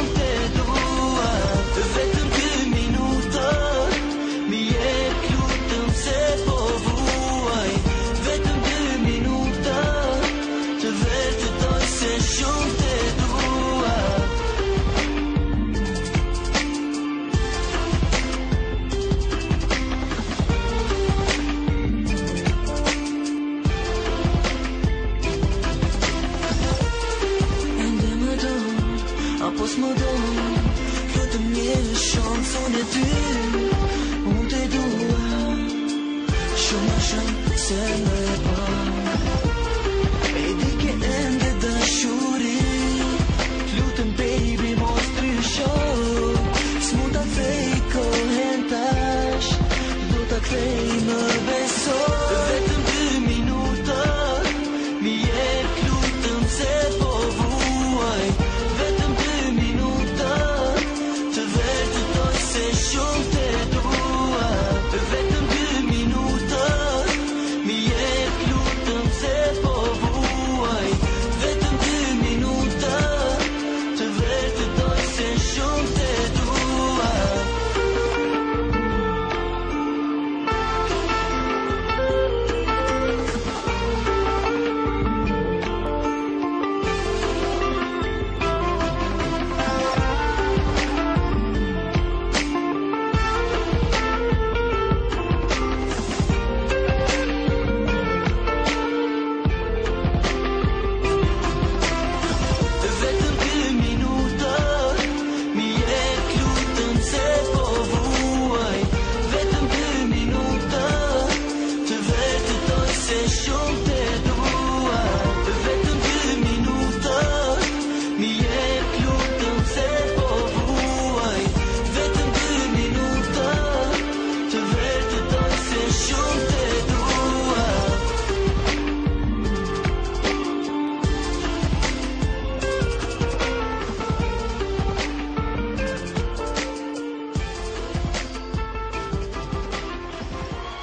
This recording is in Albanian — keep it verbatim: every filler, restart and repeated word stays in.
junte dua. Vetëm dy minuta, mi jep lutëm se po vuaj. Vetëm dy minuta, të vërtetoj se shumë te dua. Ende më do, apo s'më do, vetëm një shansë unë e ty. Unë te dua, shumë më shumë se më